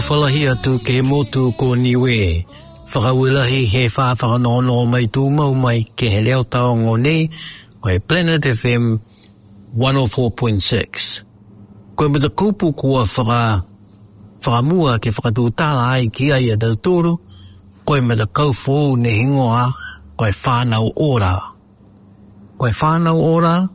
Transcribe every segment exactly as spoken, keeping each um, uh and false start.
whalahi atu ke motu ko niwe. Whakawilahi he wha whakanono mai tū mau mai ke he leo tau ngone o he Planet F M one oh four point six. Koe mata kupu kua whaka whakamua ke whakatūtala ai ki ai a tautoro, koe mata kaufo ne hingoa koe whanau ora. Koe whanau ora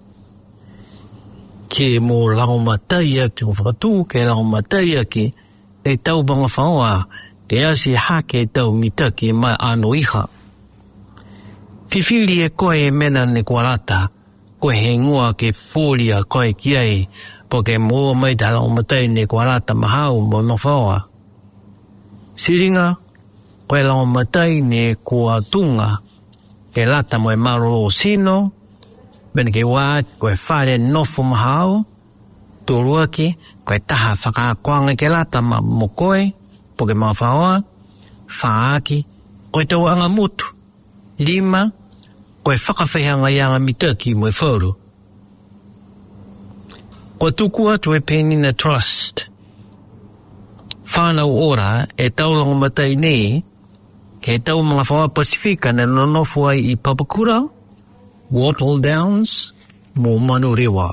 ke mō laumatai ki o whakatū ke laumatai ki e tau banga whaoa ke asi hake tau mitaki mai ano iha. Whiwhiri e koe e mena ne kuarata, koe he ngua ke fōria koe ki ai, po ke mō mai ta laumatai ne kuarata mahau mo no whaoa. Siringa, koe laumatai ne kua tunga, ke lata mo e maro sino, mena ke wā koe whare nofo mahau, tōruaki, koe taha whakakoanga ke lata ma mo koe, po ke mga whaoa, whaaki, koe tau anga mutu, lima, koe whakawhihanga ianga mitaki mo e whauru. Koe tuku atu e Penina Trust. Whanau ora e tauranga matai nei, ke tau mga whaoa Pasifika na nonofu ai i Papakura, Wattle Downs, mo Manurewa.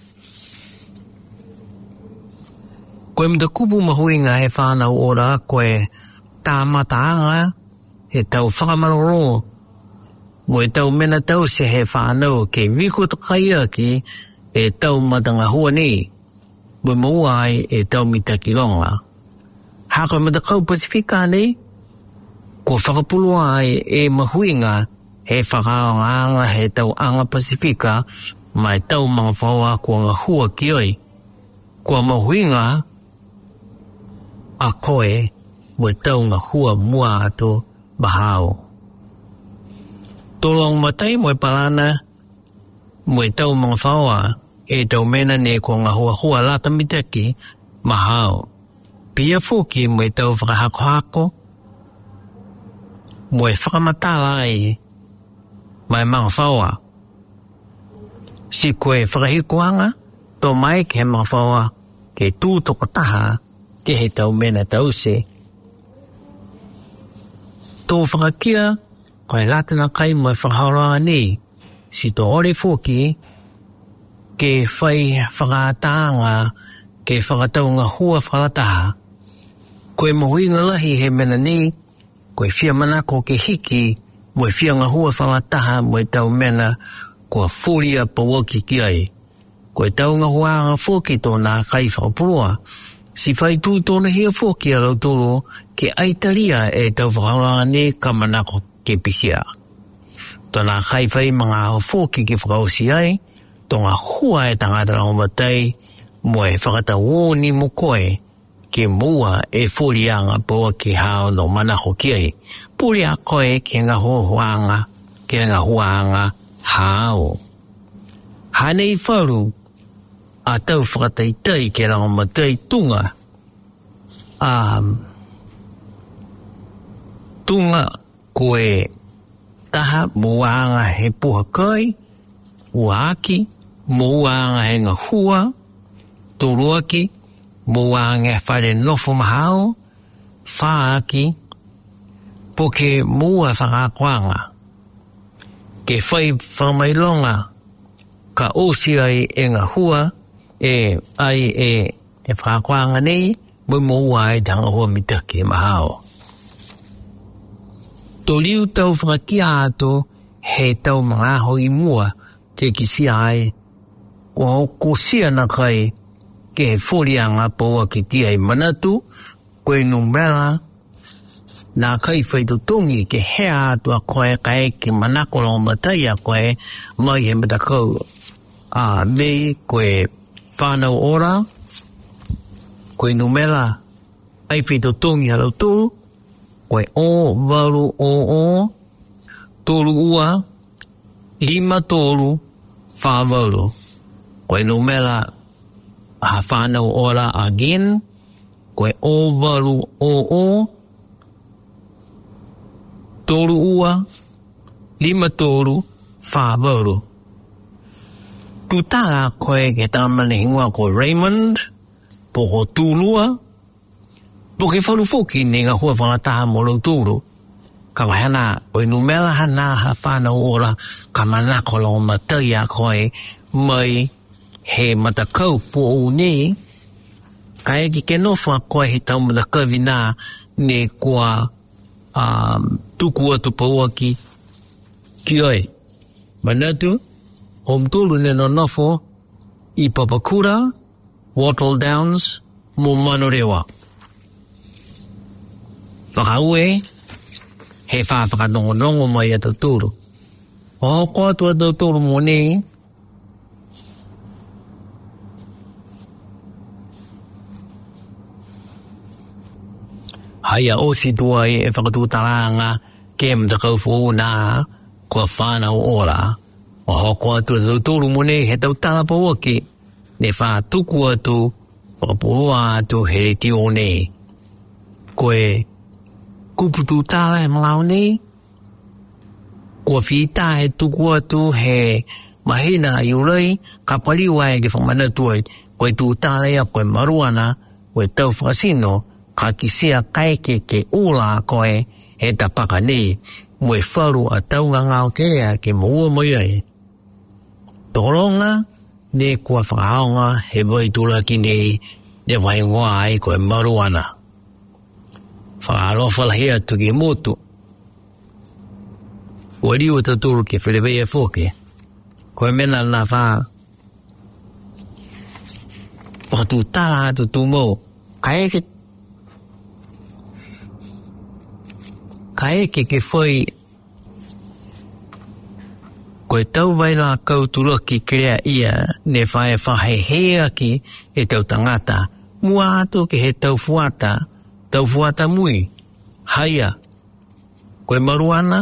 Koe mta kupu mahuinga he whanau ora koe tāmataanga he tau whakamaroro. Mo e tau mena tau se he whanau ke wiko takaia ki e tau matanga hua ni. Mo mua ai e tau mitaki longa. Hako mta kau Pasifika ni, ko whakapulua ai e mahuinga he whakaanga he tau anga Pasifika mai tau mga whaua kua ngā hua ki oi. Kua mahuinga a koe mo tau ngā hua mua ato bahao. Tōlong matai mo e palana mo tau mga whaua e tau mena ne kua ngā hua hua lata mitaki mahao. Pia fuki mo tau whakahako mo e whakamatala ai mai mga whaua. Si koe whakahikoanga tō mai ke mga whaua ke tūtoko taha ke he tau mena tau se. Tō whakakia, koe latana kai mo e whakahauranga ni, si tō ore fuki, ke whai whakataanga, ke whakataunga hua whakalataha. Koe mohuinga lahi he mena ni, koe whia manako ke hiki, mo e whia ngā hua whalataha mo e tau mena kua fōria pawaki ki ai. Koe tau ngā hua ngā fōki tōna kai whakapurua, si whai tū tōna hia fōki a rautoro ke aitaria e tau whakauranga ne ka manako ke pihia. Tōna kai whai mga fōki ke whakausi ai, tō ngā hua e tangata rao matai mo e whakata wōni mo koe ke mua e fōrianga pōa ki hao no manako ki ai. Puri a koe ke ngā huanga, ke ngā huanga hao. Hanei wharu, a tau whakataitai ke rao matai tunga. Um, tunga koe taha muanga he puha kai, uaki, muanga he ngā hua, toruaki, muanga e whare nofo mahao, whaaki, po ke mua whakakoanga. Ke whai whamailonga, ka osi ai e ngā hua, e ai e, e whakakoanga nei, mo mua ai tanga hua mitaki mahao. Tō liu tau whakakia ato, he tau mga aho i mua, te kisi ai, ko ko sia na kai, ke he whorianga pōa ki tia i manatu, koe numera, nā kai whaitotongi ke hea atua koe kai ki manako lau matai a koe mai he matakau. A mei koe whanau ora, koe numera ai whaitotongi halau tōru, koe o waru o o, tōru ua, lima tōru, whāwaru. Koe numera a whanau ora again, koe o waru o o, tōru ua, lima tōru, whāwaru. Tūtara koe ke tāmane hingua ko Raymond, poko tūlua, po ke wharu foki ne ngā hua whangataha mo lau tūru. Ka wahana, o inu mela hana ha whanau ora, ka manako lo matai a koe, mai he matakau po o ne, ka eki ke nofua koe he tau matakau vina ne kua um, tuku atu pauaki ki oi. Manatu, o mtulu ne no nofo, i Papakura, Wattle Downs, mo Manorewa. Whakaue, he wha whakanongonongo mai a tauturu. O koa tua tauturu mo ne, haia o si tua e whakatūtaranga ke mtakau fōna kua whānau ora. O hoko atu tauturu mo ne he tautara pauaki ne wha tuku atu whakapurua atu he ti o ne. Koe kuputu tāra he malau ne, kua whita he tuku atu he mahina i urei, ka paliwa e ke whamanatu ai, koe tū tāra ea koe maruana, koe tau whakasino, ka kisia kaeke ke ula koe he tapaka ne, mwe wharu a taunga ngāo kerea ke maua mai ai. Tōronga, ne kua whakaonga he vai tūra ki nei, ne vai ngā ai koe maruana. Whakaalofa lahi atu ki motu. Ua riu taturu ke whilewei e whoke. Koe mena nā whā. Whakatū tāra atu tūmau. Ka eke Ka eke ke whai koe tau vai la kau turaki krea ia ne whae whahe hea ki e tau tangata. Mua atu ke he tau fuata. Tau fuata mui, haia, koe maruana,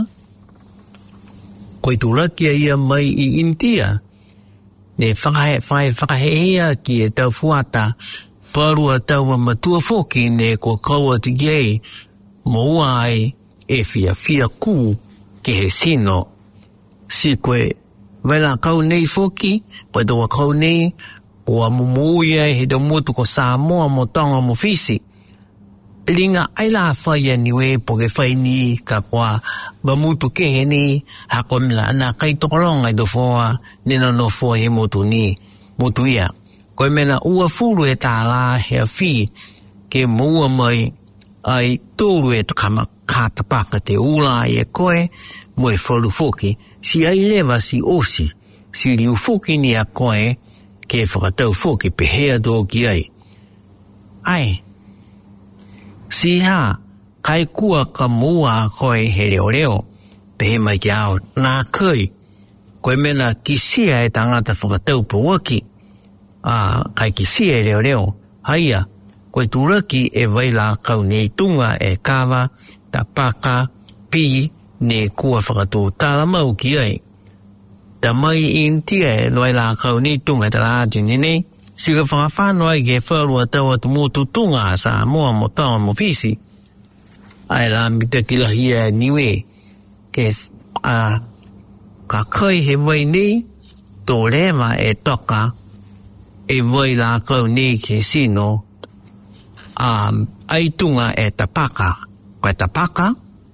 koe turakia ia mai i India, ne whakahe, whae whakahea ki e tau fuata, parua tau matua foki ne kua kaua tigiei, moua ai e fia fia ku ke he sino. Si koe, waila kau nei foki, koe toa kau nei, kua mumuia he tau mutu ko Samoa mo tonga mo fisi. Linga aila whaia niwe po ke whai ni ka kua bamutu ke he ni hako mila ana kai tokolonga i do fua nina no fua he motu ni motu ia. Koe mena ua furu e tā la hea whi ke mua mai ai tōru e tukama kātapaka te ula e koe mo e wharu foki si ai lewa si osi si riu foki ni a koe ke whakatau foki pe hea tō ki ai. Ai, si ha, kai kua ka mua koe he reo reo, pe he mai ki ao, nā kai, koe mena kisia e tangata whakatau pa waki, a, kai kisia e reo reo, haia, koe tūraki e waila kau nei tunga e kawa, ta paka, pi, ne kua whakatau tāla mau ki ai. Ta mai intia e waila kau nei tunga ta rāti nene, sika whakawhanua i ke wharua tau atu motu tunga sa moa mo tawa mo fisi. Ai la mita ki lahia niwe. Ke uh, ka kai he wai ni, tō rewa e toka, e wai la kau ni ke sino, um, ai tunga e tapaka. Koe tapaka,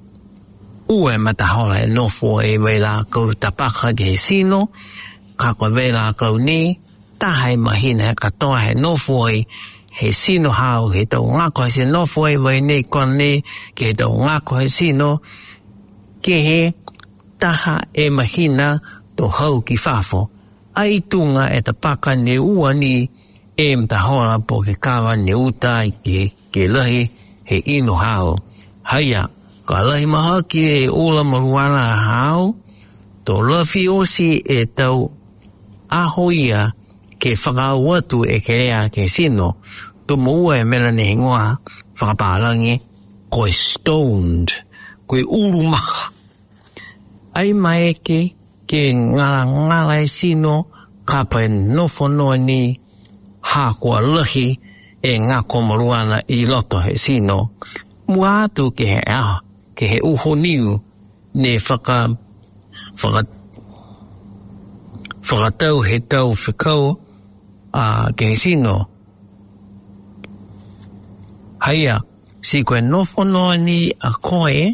ue matahola e nofo e wai la kau tapaka ke sino, ka koe wai la kau ni, tahai mahina he katoa he nofoi he sino hao he tau ngako he se nofoi wai nei kone ke he tau ngako he sino ke he taha e mahina to hau ki whafo. Ai tunga e ta paka ne ua ni e mtahora po ke kawa ne uta ke, ke lahi he ino hao. Haia, ka lahi maha ki e ula maruana hao to lafi osi e tau ahoia ke whakau atu e ke rea ke sino, to mua e mera ne hingoa whakapārangi, koe stoned, koe urumaha. Ai mai ke, ke ngara ngara e sino, ka pae nofo noa ni, hākua lahi e ngako maruana i loto he sino. Mua atu ke he aha, ke he uho niu, ne whaka, whaka, whakatau he tau whikau, a uh, ke sino. Haia, si koe nofo noa ni a koe,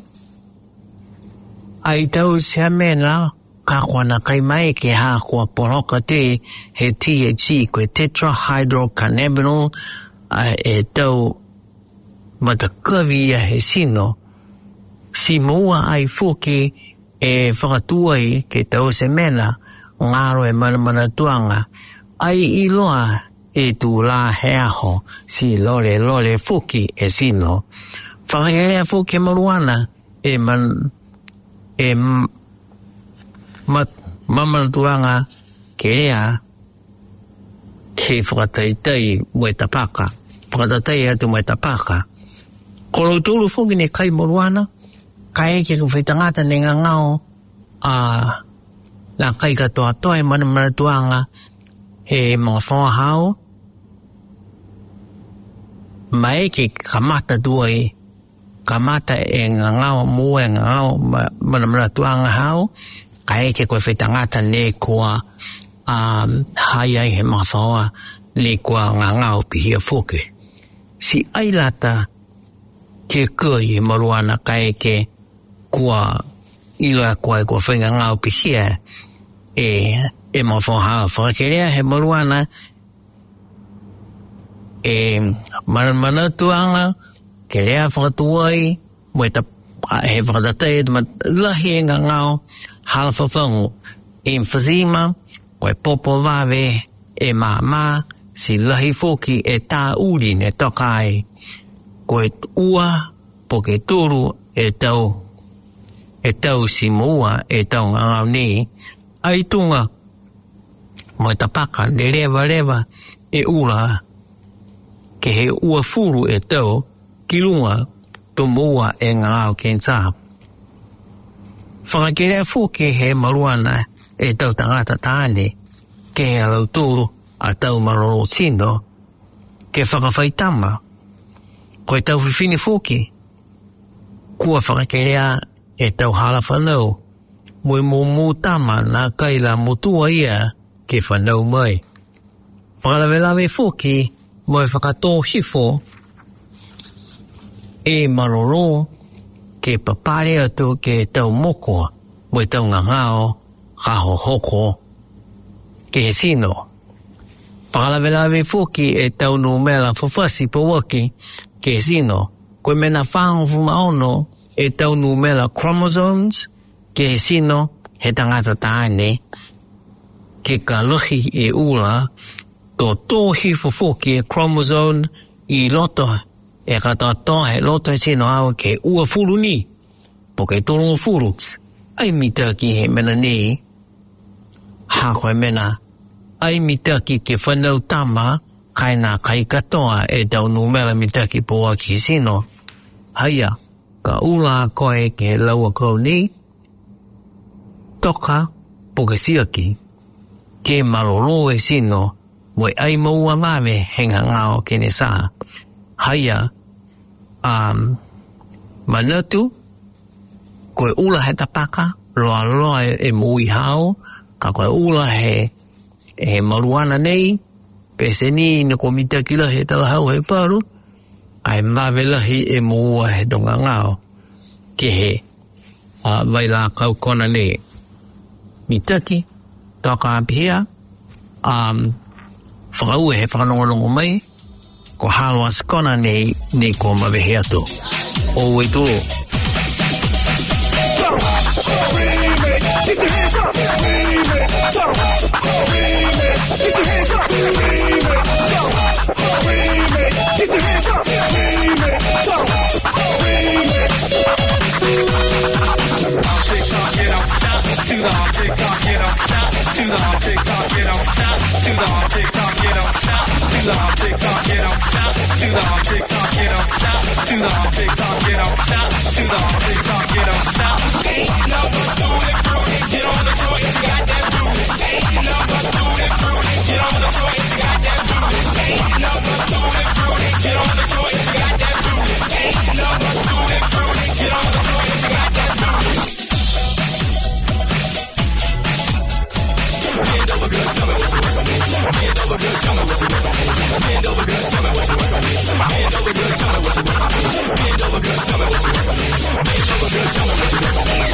ai tau se mena ka kwana kai mai ke ha kua poroka te he T H C koe tetrahydrocannabinol a e tau matakavi a he sino si mua ai fuki e whakatuai ke tau se mena ngaro e mana mana tuanga ai iloa e tu la he aho si lore lore fuki e sino whakaelea fuki maruana e man e mat mamana tuanga ke rea ke whakataitai mwe tapaka whakataitai atu mwe tapaka kolo tūru fuki ne kai moruana kai ke kuwhaitangata ne ngā ngao a la kai katoa toa e mana mana tuanga he mga whahao mai ke kamata duai kamata e ngā ngao mua e ngā ngao mana mana tuanga hao kai ke koe whaitangata ne kua um, hai ai he mga whaoa ne kua ngā ngao pihia fuki si ailata ke kua i maruana kai ke kua ila kua e kua whainga ngao pihia e e mga whahao whakakerea he maruana e mana mana tuanga ke rea whakatuai mwe ta he whakatatai lahi e ngā ngao hala whawhangu emphysema koe popo wawe e mā mā si lahi foki e tā uri ne tokai koe ua po ke turu e tau e tau si mua e tau ngangau ni ai tunga mo ta paka le rewa rewa e ura ke he ua furu e tau ki lunga to mua e ngangau kensa whakakerea fuke he maruana e tau tangata tāne ke he alau tūru a tau maroro tino ke whakawhaitama koe tau whiwhini fuke kua whakakerea e tau hala whanau mui mō mō tama nā kaila motua ia ke whanau mai whakalawelawe fuke mo e whakatō hifo e maroro ke papare atu ke tau moko mo e tau ngangao kaho hoko ke he sino. Whakalawelawe fuki e tau no mela whawhasi po waki ke he sino. Koe mena whango fumaono e tau no mela chromosomes ke he sino he tangata tāne ke ka luhi e ula tō tōhi fufuki e chromosome i loto e kata toa he loto e sino au ke ua furu ni po ke tōrongo furu ai mita ki he mena ni ha koe mena ai mita ki ke whanau tama kai nā kai katoa e tau numera mita ki poa ki sino haia ka ula koe ke laua kou ni toka po ke siaki ke maroro e sino mo ai maua mawe henga ngao ke ne sā haia um, manatu koe ula he tapaka roa roa e mui hao ka koe ula he he maruana nei pese ni na ko mita kila he tala hau he paru ai mawe lahi e mua he tonga ngao ke he uh, vai la kau kona nei mitaki toka apia um, whakau e he whakanongolongo mai ko haloa skona nei nei ko mawe he ato o wei tolo Get your hands up! Get your hands up! Get your hands up! TikTok, get on shot. Do the hot TikTok, get on shot. Do the hot TikTok, get on shot. Do the hot TikTok, get on shot. Do the hot TikTok, get on shot. Do the hot TikTok, get on shot. Do the hot TikTok, get on shot. Do the hot TikTok, get on shot. Ain't number two and fruity. Get on the floor if you got that booty. Ain't number two and fruity. Get on the floor if you got that booty. Ain't number two and fruity. Get on the floor if you got that booty. Ain't number two and fruity. Get on the floor if you got that booty. Get over, girl, show me what you working with. Bend over, girl, show me what you working with. Bend over, girl, show me what you working with. Bend over, girl, show me what you working with. Bend over, girl, show me what you working with. Bend over, girl, show me what you working with.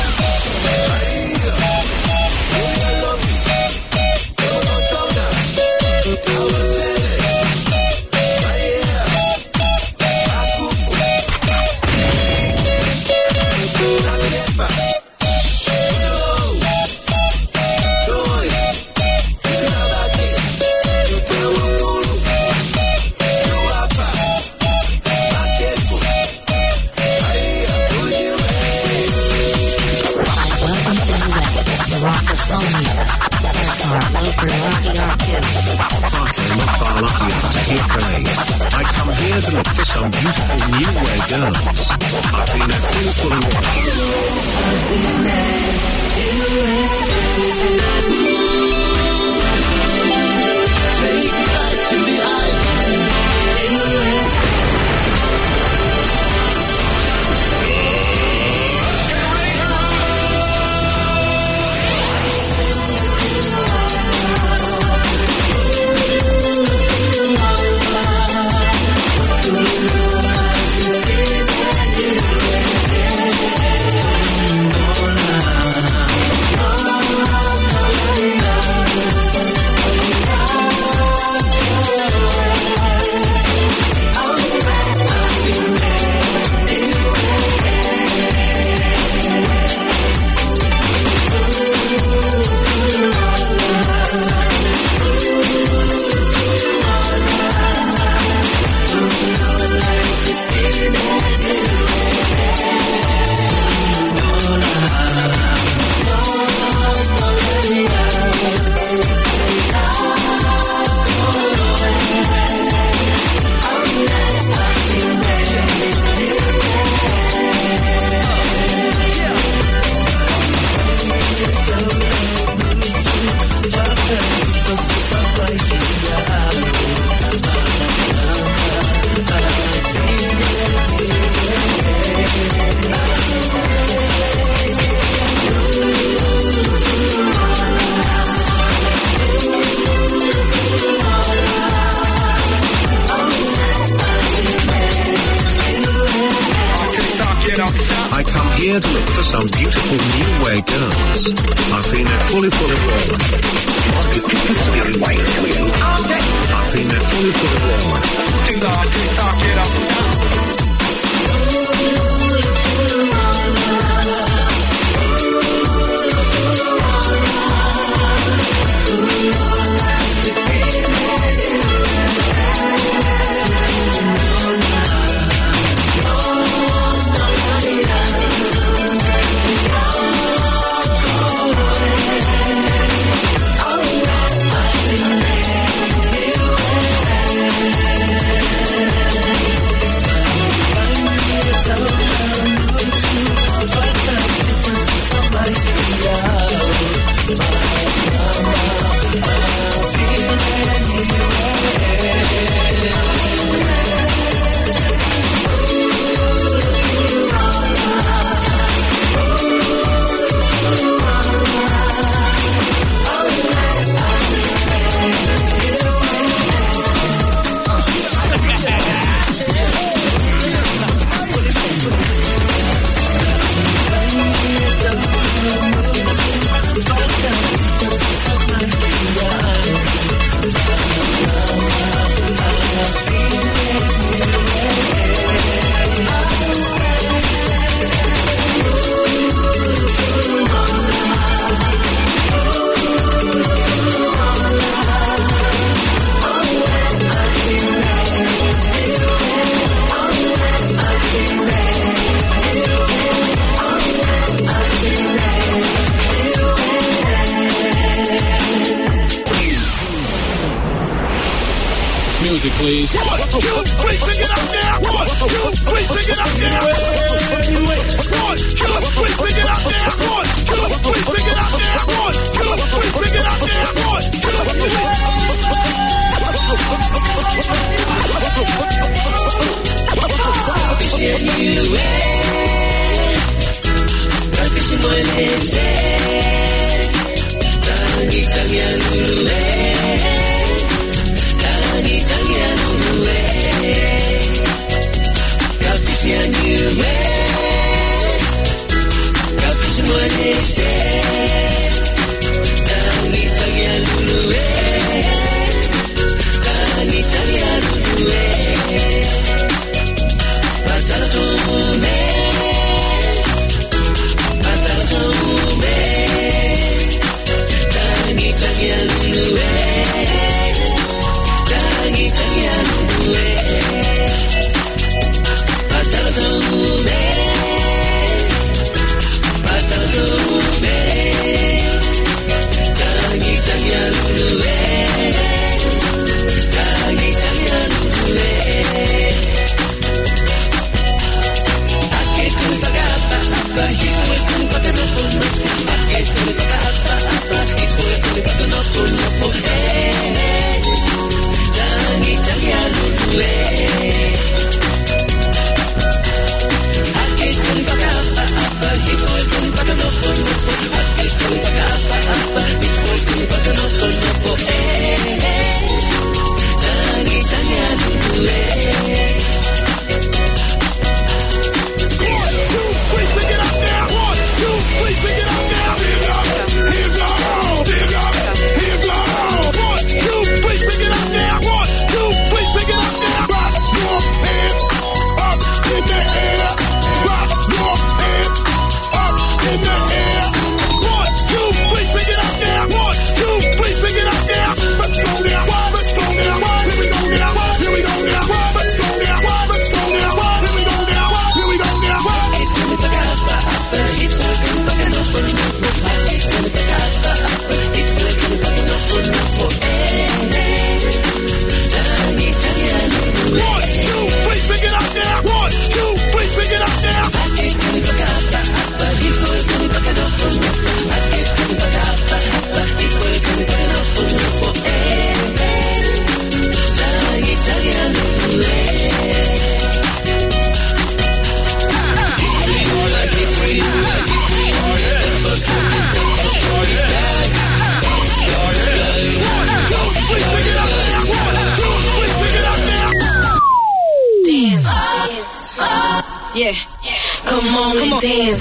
I come here to look for some beautiful new way girls. I've been a fool for a while. Take me back to the I come here to look for some beautiful new way girls. I've been there fully full of war. I've been there fully full of war. Too long, too dark, get up. Music, please. One, two, three, bring it up there. One, two, three, bring it up there. One, two, three, bring it up there. One, two, three, bring it up there. One, two, three, bring it up there. One, two, three. Fishing you way, fishing my legs, Yeah. Come on, come on, dance.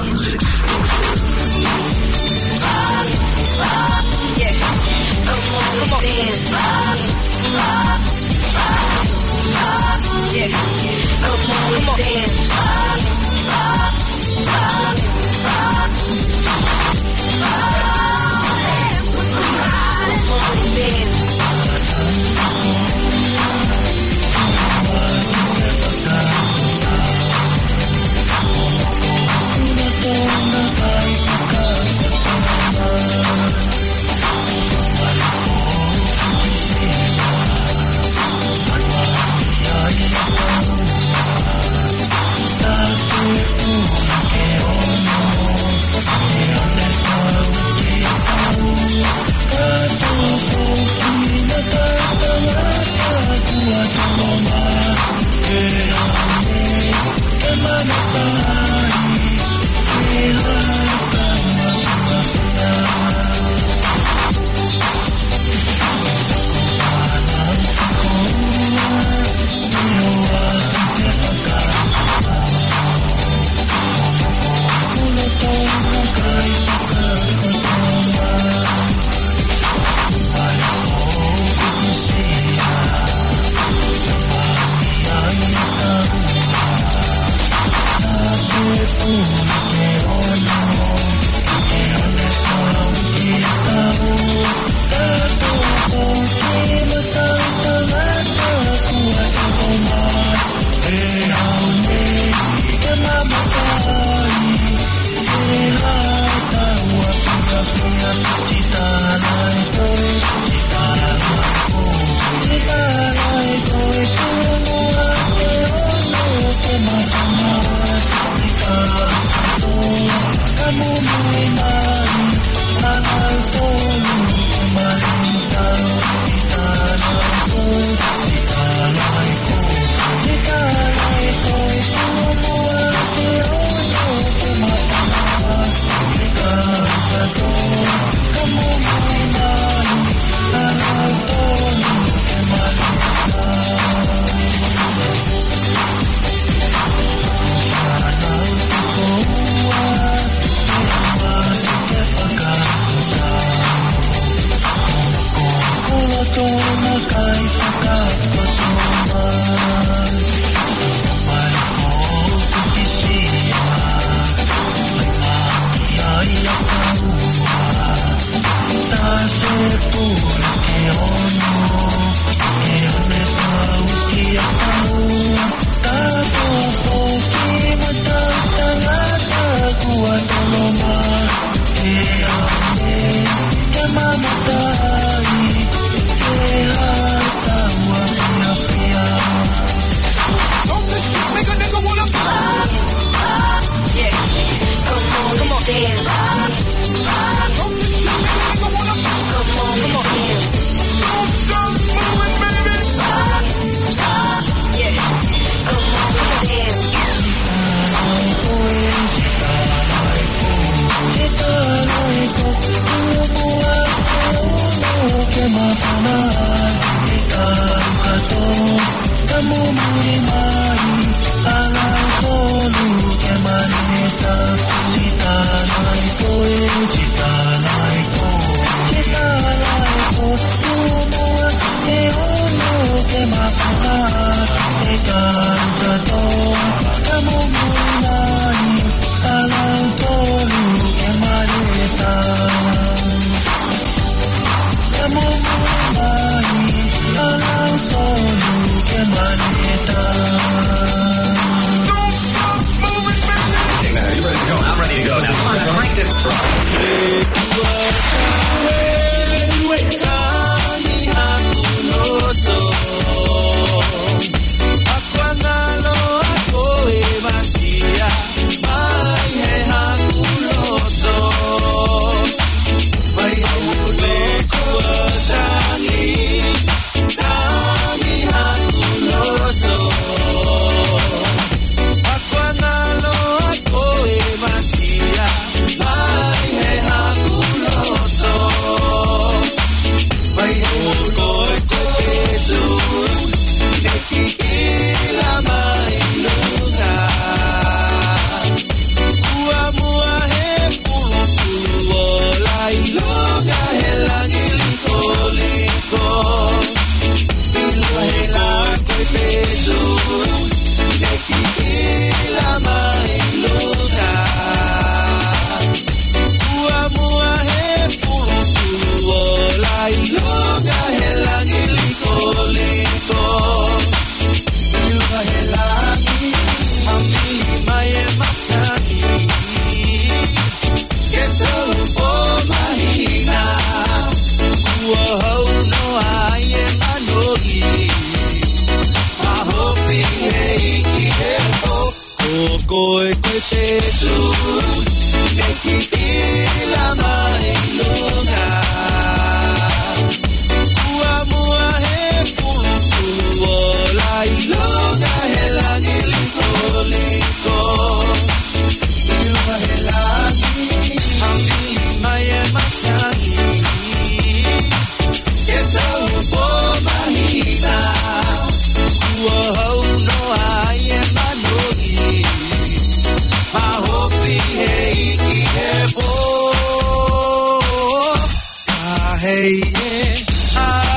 Yeah. Come on, come on, dance. Yeah. Come on, come on, dance. Come on, dance. Yeah. Hey, yeah, I